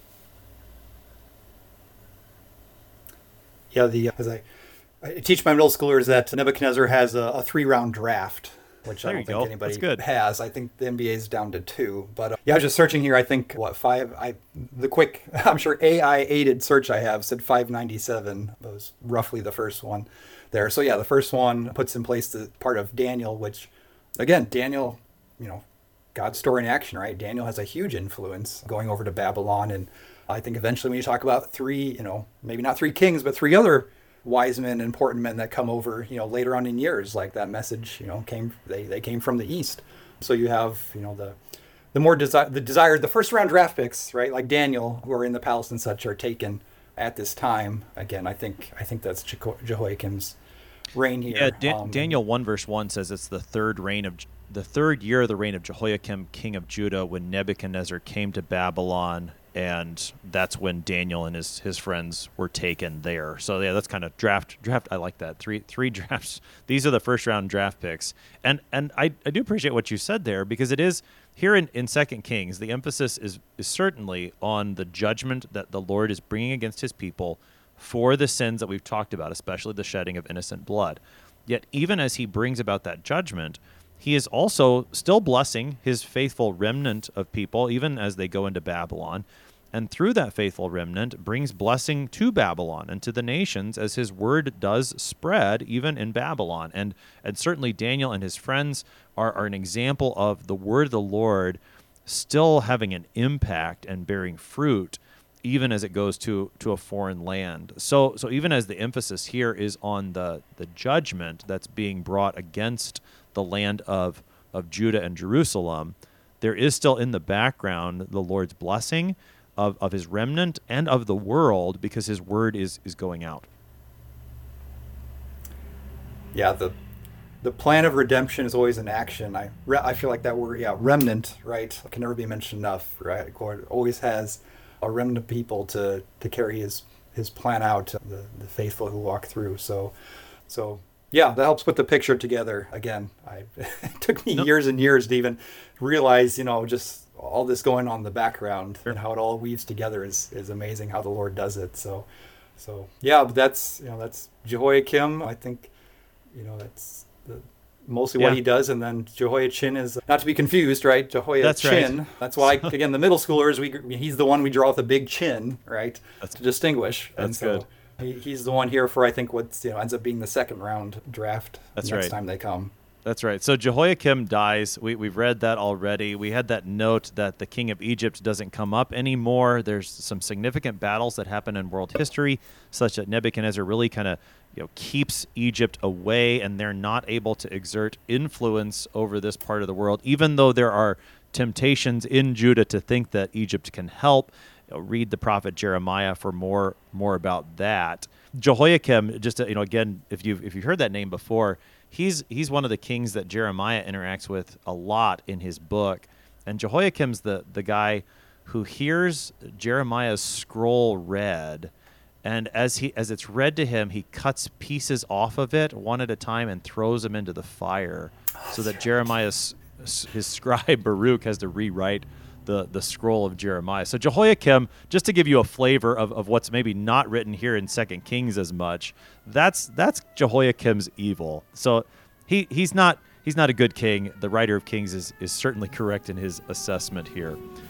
Yeah, the as I, I teach my middle schoolers that Nebuchadnezzar has a, a three-round draft, which There I you don't go. think anybody That's good. has. I think the N B A is down to two. But uh, yeah, I was just searching here. I think what five? I the quick, I'm sure A I aided search I have said five ninety-seven. That was roughly the first one there. So yeah, the first one puts in place the part of Daniel, which again, Daniel, you know, God's story in action, right? Daniel has a huge influence going over to Babylon, and I think eventually when you talk about three, you know, maybe not three kings, but three other wise men, important men that come over, you know, later on in years, like that message, you know, came, they, they came from the East. So you have, you know, the, the more desi- the desired, the first round draft picks, right? Like Daniel, who are in the palace and such, are taken at this time. Again, I think, I think that's Jeho- Jehoiakim's reign here. Yeah, Dan- Um, Daniel one verse one says it's the third reign of the third year of the reign of Jehoiakim, king of Judah, when Nebuchadnezzar came to Babylon, and that's when Daniel and his his friends were taken there. So yeah, that's kind of draft draft. I like that three three drafts. These are the first round draft picks, and and I, I do appreciate what you said there, because it is here in in Second Kings. The emphasis is is certainly on the judgment that the Lord is bringing against His people for the sins that we've talked about, especially the shedding of innocent blood. Yet even as He brings about that judgment, He is also still blessing His faithful remnant of people, even as they go into Babylon. And through that faithful remnant brings blessing to Babylon and to the nations as His word does spread even in Babylon. And and certainly Daniel and his friends are, are an example of the word of the Lord still having an impact and bearing fruit even as it goes to, to a foreign land. So so even as the emphasis here is on the, the judgment that's being brought against the land of, of Judah and Jerusalem, there is still in the background the Lord's blessing of, of His remnant and of the world, because His word is, is going out. Yeah, the the plan of redemption is always in action. I re- I feel like that word, yeah, remnant, right, can never be mentioned enough, right? God always has a remnant of people to, to carry his, his plan out, the, the faithful who walk through. So, so yeah, that helps put the picture together. Again, I, it took me Nope. years and years to even realize, you know, just all this going on in the background Sure. and how it all weaves together is, is amazing how the Lord does it. So, so yeah, but that's, you know, that's Jehoiakim. I think, you know, that's the, mostly what Yeah. he does. And then Jehoiachin is not to be confused, right? Jehoiachin. That's right. That's why, again, the middle schoolers, we he's the one we draw with a big chin, right? That's- to distinguish. and that's so good. He, he's the one here for, I think, what's, you know, ends up being the second round draft That's next right. time they come. That's right. So Jehoiakim dies. We, we've read that already. We had that note that the king of Egypt doesn't come up anymore. There's some significant battles that happen in world history, such that Nebuchadnezzar really kind of you know keeps Egypt away, and they're not able to exert influence over this part of the world, even though there are temptations in Judah to think that Egypt can help. You know, read the prophet Jeremiah for more more about that. Jehoiakim, just to, you know, again, if you've if you've heard that name before, he's he's one of the kings that Jeremiah interacts with a lot in his book, and Jehoiakim's the the guy who hears Jeremiah's scroll read, and as he as it's read to him, he cuts pieces off of it one at a time and throws them into the fire, so that Jeremiah's his scribe Baruch has to rewrite the the scroll of Jeremiah. So Jehoiakim, just to give you a flavor of, of what's maybe not written here in Second Kings as much, that's that's Jehoiakim's evil. So he he's not he's not a good king. The writer of Kings is is certainly correct in his assessment here.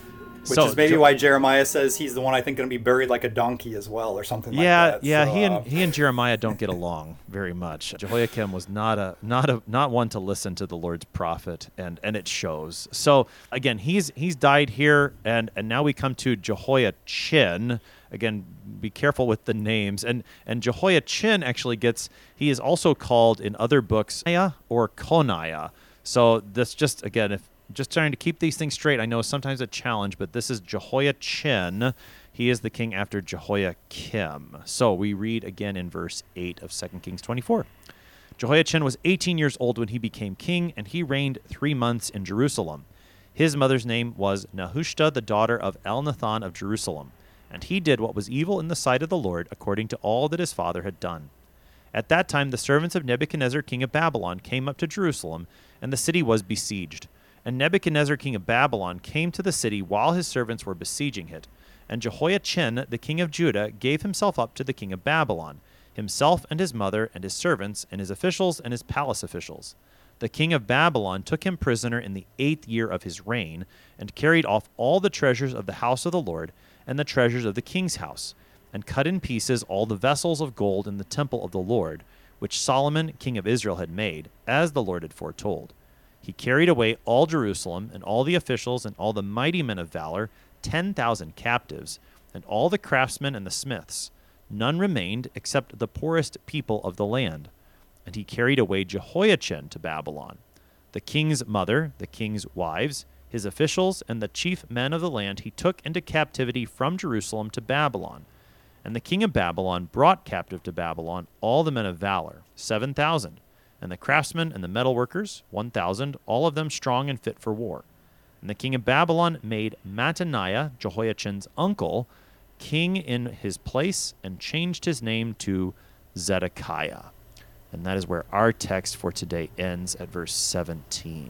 Which so, is maybe Jo- why Jeremiah says he's the one I think going to be buried like a donkey as well, or something yeah, like that. yeah. So, He and uh, he and Jeremiah don't get along very much. Jehoiakim was not a not a not one to listen to the Lord's prophet, and and it shows. So again, he's he's died here, and and now we come to Jehoiachin. Again, be careful with the names. And and Jehoiachin actually gets, he is also called in other books Coniah or Coniah. So this just, again, if just trying to keep these things straight, I know sometimes a challenge, but this is Jehoiachin. He is the king after Jehoiakim. So we read again in verse eight of Second Kings twenty-four. Jehoiachin was eighteen years old when he became king, and he reigned three months in Jerusalem. His mother's name was Nehushta, the daughter of Elnathan of Jerusalem. And he did what was evil in the sight of the Lord, according to all that his father had done. At that time the servants of Nebuchadnezzar king of Babylon came up to Jerusalem, and the city was besieged. And Nebuchadnezzar king of Babylon came to the city while his servants were besieging it. And Jehoiachin, the king of Judah, gave himself up to the king of Babylon, himself and his mother and his servants and his officials and his palace officials. The king of Babylon took him prisoner in the eighth year of his reign, and carried off all the treasures of the house of the Lord, and the treasures of the king's house, and cut in pieces all the vessels of gold in the temple of the Lord, which Solomon king of Israel had made, as the Lord had foretold. He carried away all Jerusalem, and all the officials, and all the mighty men of valor, ten thousand captives, and all the craftsmen and the smiths. None remained except the poorest people of the land. And he carried away Jehoiachin to Babylon. The king's mother, the king's wives, his officials, and the chief men of the land he took into captivity from Jerusalem to Babylon. And the king of Babylon brought captive to Babylon all the men of valor, seven thousand, and the craftsmen and the metalworkers, one thousand, all of them strong and fit for war. And the king of Babylon made Mattaniah, Jehoiachin's uncle, king in his place, and changed his name to Zedekiah. And that is where our text for today ends at verse seventeen.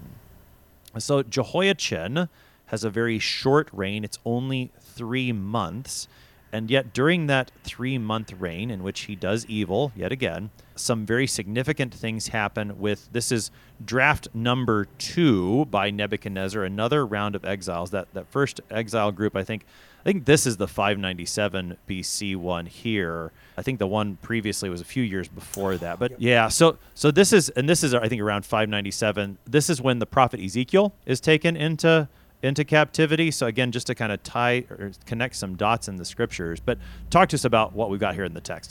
So Jehoiachin has a very short reign. It's only three months. And yet during that three-month reign in which he does evil, yet again, some very significant things happen with, this is draft number two by Nebuchadnezzar, another round of exiles. That that first exile group, I think, I think this is the five ninety-seven B C one here. I think the one previously was a few years before that. But yeah, so so this is, and this is, I think, around five ninety-seven. This is when the prophet Ezekiel is taken into into captivity. So again, just to kind of tie or connect some dots in the scriptures. But talk to us about what we've got here in the text.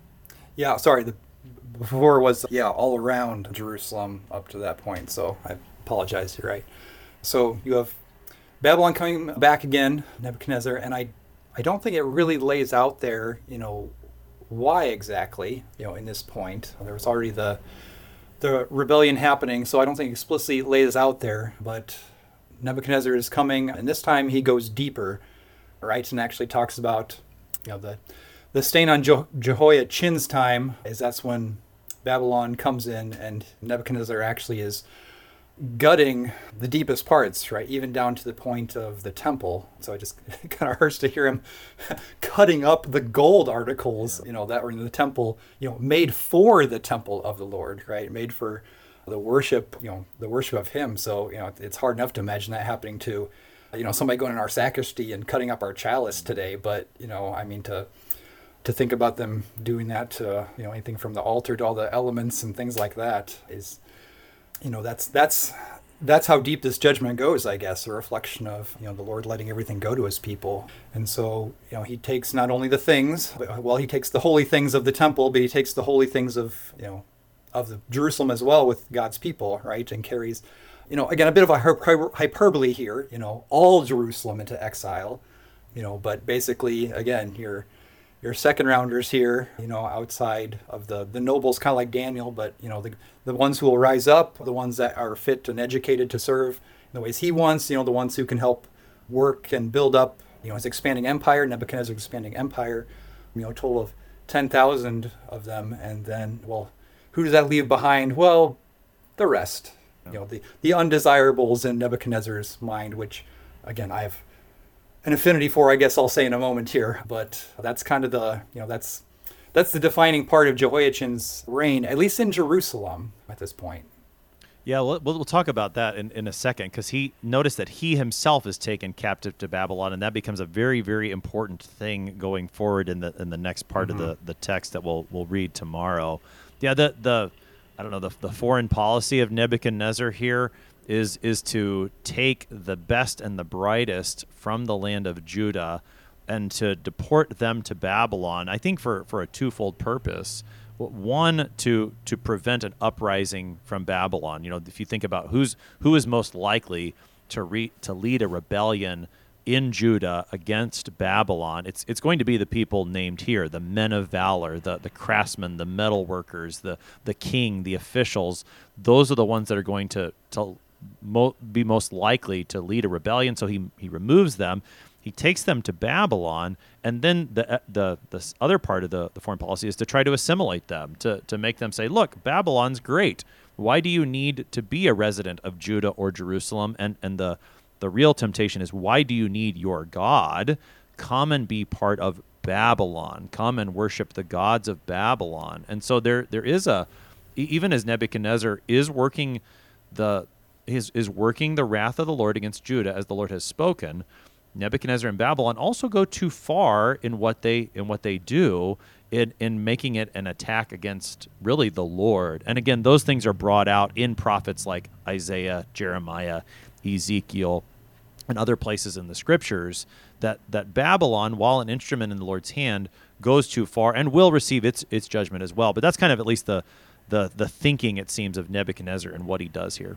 Yeah, sorry. The, before was, yeah, all around Jerusalem up to that point. So I apologize. You're right. So you have Babylon coming back again, Nebuchadnezzar, and I, I don't think it really lays out there, you know, why exactly, you know, in this point. There was already the the rebellion happening, so I don't think it explicitly lays out there, but Nebuchadnezzar is coming, and this time he goes deeper, right, and actually talks about, you know, the the stain on Je- Jehoiachin's time is that's when Babylon comes in, and Nebuchadnezzar actually is gutting the deepest parts, right, even down to the point of the temple. So it just kind of hurts to hear him cutting up the gold articles, you know, that were in the temple, you know, made for the temple of the Lord, right, made for the worship, you know, the worship of him. So, you know, it's hard enough to imagine that happening to, you know, somebody going in our sacristy and cutting up our chalice today. But, you know, I mean, to to think about them doing that to, you know, anything from the altar to all the elements and things like that is, you know, that's that's that's how deep this judgment goes, I guess, a reflection of, you know, the Lord letting everything go to his people. And so, you know, he takes not only the things, but, well, he takes the holy things of the temple, but he takes the holy things of, you know, of the Jerusalem as well with God's people, right? And carries, you know, again, a bit of a hyper- hyperbole here, you know, all Jerusalem into exile, you know, but basically, again, your your second rounders here, you know, outside of the, the nobles, kind of like Daniel, but, you know, the the ones who will rise up, the ones that are fit and educated to serve in the ways he wants, you know, the ones who can help work and build up, you know, his expanding empire, Nebuchadnezzar's expanding empire, you know, a total of ten thousand of them. And then, well, who does that leave behind? Well, the rest, you know, the, the undesirables in Nebuchadnezzar's mind, which, again, I have an affinity for, I guess I'll say in a moment here. But that's kind of the, you know, that's that's the defining part of Jehoiachin's reign, at least in Jerusalem at this point. Yeah, we'll, we'll talk about that in, in a second, because he noticed that he himself is taken captive to Babylon, and that becomes a very, very important thing going forward in the in the next part mm-hmm. of the, the text that we'll we'll read tomorrow. Yeah, the the I don't know the the foreign policy of Nebuchadnezzar here is is to take the best and the brightest from the land of Judah and to deport them to Babylon. I think for for a twofold purpose. One, to to prevent an uprising from Babylon. You know, if you think about who's who is most likely to re, to lead a rebellion in Judah against Babylon, it's it's going to be the people named here, the men of valor, the the craftsmen, the metal workers, the the king, the officials. Those are the ones that are going to to mo- be most likely to lead a rebellion. So he he removes them. He takes them to Babylon, and then the the the other part of the, the foreign policy is to try to assimilate them, to to make them say, look, Babylon's great. Why do you need to be a resident of Judah or Jerusalem? And and the the real temptation is, why do you need your God? Come and be part of Babylon. Come and worship the gods of Babylon. And so there there is a, even as Nebuchadnezzar is working the is is working the wrath of the Lord against Judah, as the Lord has spoken, Nebuchadnezzar and Babylon also go too far in what they in what they do in, in making it an attack against really the Lord. And again, those things are brought out in prophets like Isaiah, Jeremiah, Ezekiel, and other places in the scriptures, that, that Babylon, while an instrument in the Lord's hand, goes too far and will receive its its judgment as well. But that's kind of at least the the the thinking, it seems, of Nebuchadnezzar and what he does here.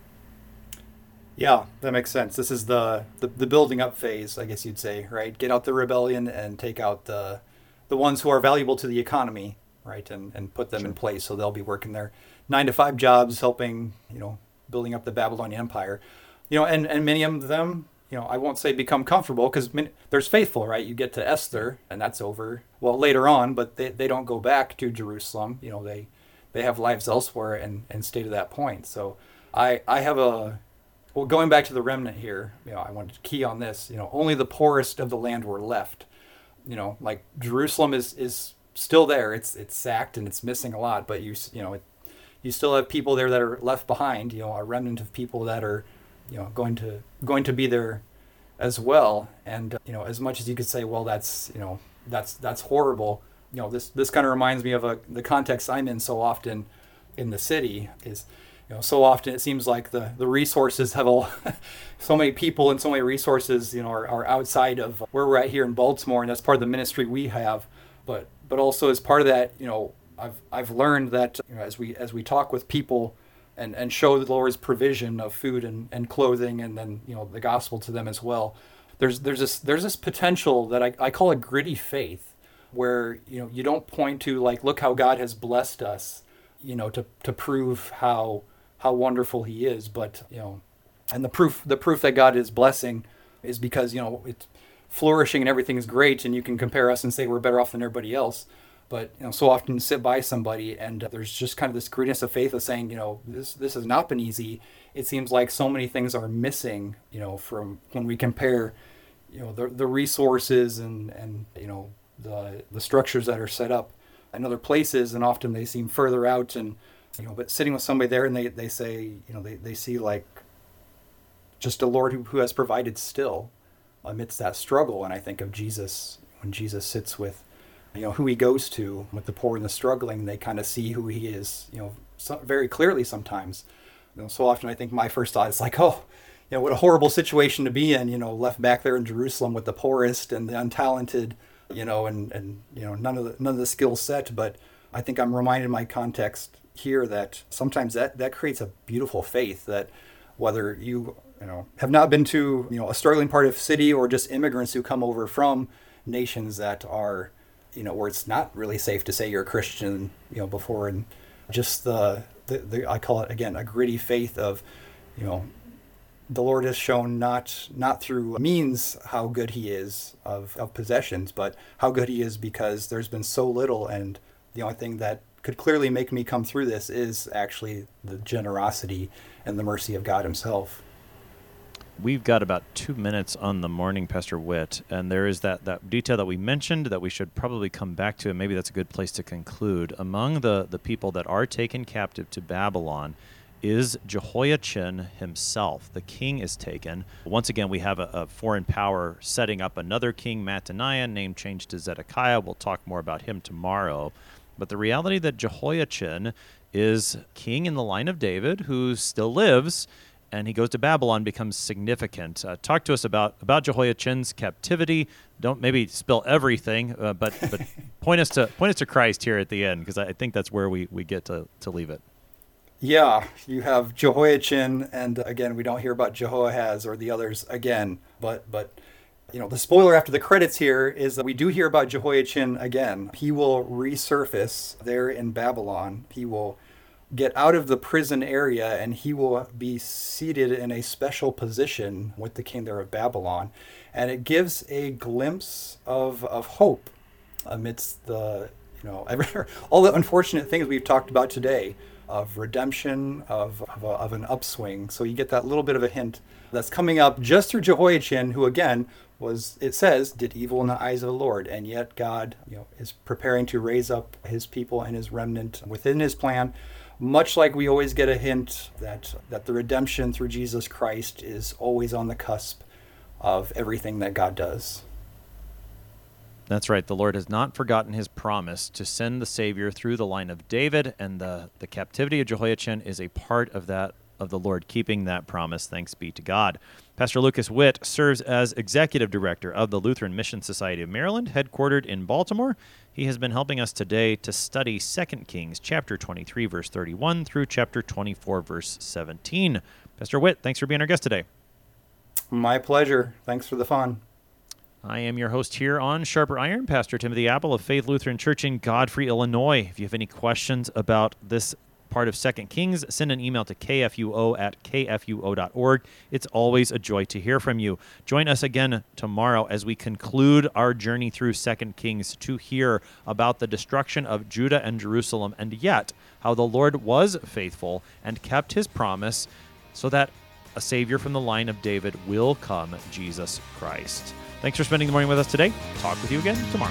Yeah, that makes sense. This is the, the, the building up phase, I guess you'd say, right? Get out the rebellion and take out the the ones who are valuable to the economy, right? And and put them sure. in place, so they'll be working their nine to five jobs, helping, you know, building up the Babylonian Empire. You know, and, and many of them, you know, I won't say become comfortable, because there's faithful, right? You get to Esther, and that's over, well, later on, but they, they don't go back to Jerusalem. You know, they they have lives elsewhere and, and stay to that point. So I I have a... Well, going back to the remnant here, you know, I wanted to key on this. You know, only the poorest of the land were left. You know, like Jerusalem is, is still there. It's it's sacked and it's missing a lot, but you you know, it, you still have people there that are left behind. You know, a remnant of people that are, you know, going to going to be there as well. And uh, you know, as much as you could say, well, that's you know, that's that's horrible. You know, this this kind of reminds me of a the context I'm in so often in the city is. You know, so often it seems like the, the resources have all, so many people and so many resources, you know, are, are outside of where we're at here in Baltimore, and that's part of the ministry we have. But but also as part of that, you know, I've I've learned that, you know, as we as we talk with people and, and show the Lord's provision of food and, and clothing, and then, you know, the gospel to them as well, there's there's this there's this potential that I, I call a gritty faith, where, you know, you don't point to like, look how God has blessed us, you know, to to prove how how wonderful he is, but, you know, and the proof the proof that God is blessing is because, you know, it's flourishing and everything is great, and you can compare us and say we're better off than everybody else. But, you know, so often sit by somebody and uh, there's just kind of this grittiness of faith of saying, you know, this this has not been easy. It seems like so many things are missing, you know, from when we compare, you know, the the resources and and you know the the structures that are set up in other places, and often they seem further out. And you know, but sitting with somebody there, and they, they say, you know, they, they see like just a Lord who, who has provided still amidst that struggle. And I think of Jesus, when Jesus sits with, you know, who he goes to with the poor and the struggling, they kind of see who he is, you know, so, very clearly sometimes. You know, so often I think my first thought is like, oh, you know, what a horrible situation to be in, you know, left back there in Jerusalem with the poorest and the untalented, you know, and, and you know, none of the, none of the skill set. But I think I'm reminded in my context here that sometimes that, that creates a beautiful faith, that whether you, you know, have not been to, you know, a struggling part of city, or just immigrants who come over from nations that are, you know, where it's not really safe to say you're a Christian, you know, before, and just the, the, the I call it again, a gritty faith of, you know, the Lord has shown not not through means how good he is of, of possessions, but how good he is because there's been so little, and the only thing that could clearly make me come through this is actually the generosity and the mercy of God himself. We've got about two minutes on the morning, Pastor Witt, and there is that, that detail that we mentioned that we should probably come back to, and maybe that's a good place to conclude. Among the, the people that are taken captive to Babylon is Jehoiachin himself. The king is taken. Once again, we have a, a foreign power setting up another king, Mattaniah, name changed to Zedekiah. We'll talk more about him tomorrow. But the reality that Jehoiachin is king in the line of David, who still lives, and he goes to Babylon, becomes significant. Uh, talk to us about, about Jehoiachin's captivity. Don't maybe spill everything, uh, but but point us to point us to Christ here at the end, because I think that's where we, we get to, to leave it. Yeah, you have Jehoiachin, and again, we don't hear about Jehoahaz or the others again, but but you know, the spoiler after the credits here is that we do hear about Jehoiachin again. He will resurface there in Babylon. He will get out of the prison area, and he will be seated in a special position with the king there of Babylon. And it gives a glimpse of, of hope amidst the, you know, all the unfortunate things we've talked about today, of redemption, of, of, a, of an upswing. So you get that little bit of a hint that's coming up just through Jehoiachin, who again was, it says, did evil in the eyes of the Lord. And yet God, you know, is preparing to raise up his people and his remnant within his plan. Much like we always get a hint that, that the redemption through Jesus Christ is always on the cusp of everything that God does. That's right. The Lord has not forgotten his promise to send the Savior through the line of David, and the, the captivity of Jehoiachin is a part of that, of the Lord keeping that promise. Thanks be to God. Pastor Lucas Witt serves as Executive Director of the Lutheran Mission Society of Maryland, headquartered in Baltimore. He has been helping us today to study Second Kings chapter twenty-three, verse thirty-one through chapter twenty-four, verse seventeen. Pastor Witt, thanks for being our guest today. My pleasure. Thanks for the fun. I am your host here on Sharper Iron, Pastor Timothy Apple of Faith Lutheran Church in Godfrey, Illinois. If you have any questions about this part of Second Kings, send an email to k f u o at k f u o dot org. It's always a joy to hear from you. Join us again tomorrow as we conclude our journey through Second Kings to hear about the destruction of Judah and Jerusalem, and yet how the Lord was faithful and kept his promise so that a Savior from the line of David will come, Jesus Christ. Thanks for spending the morning with us today. Talk with you again tomorrow.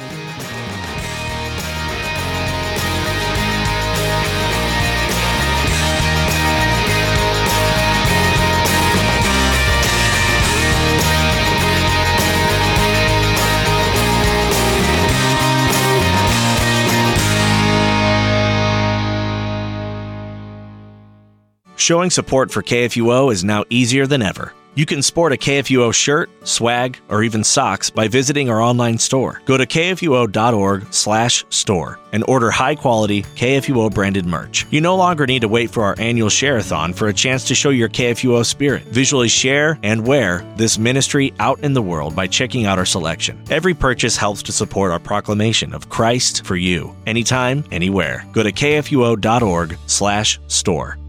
Showing support for K F U O is now easier than ever. You can sport a K F U O shirt, swag, or even socks by visiting our online store. Go to k f u o dot org slash store and order high-quality K F U O branded merch. You no longer need to wait for our annual share-a-thon for a chance to show your K F U O spirit. Visually share and wear this ministry out in the world by checking out our selection. Every purchase helps to support our proclamation of Christ for you, anytime, anywhere. Go to k f u o dot org slash store.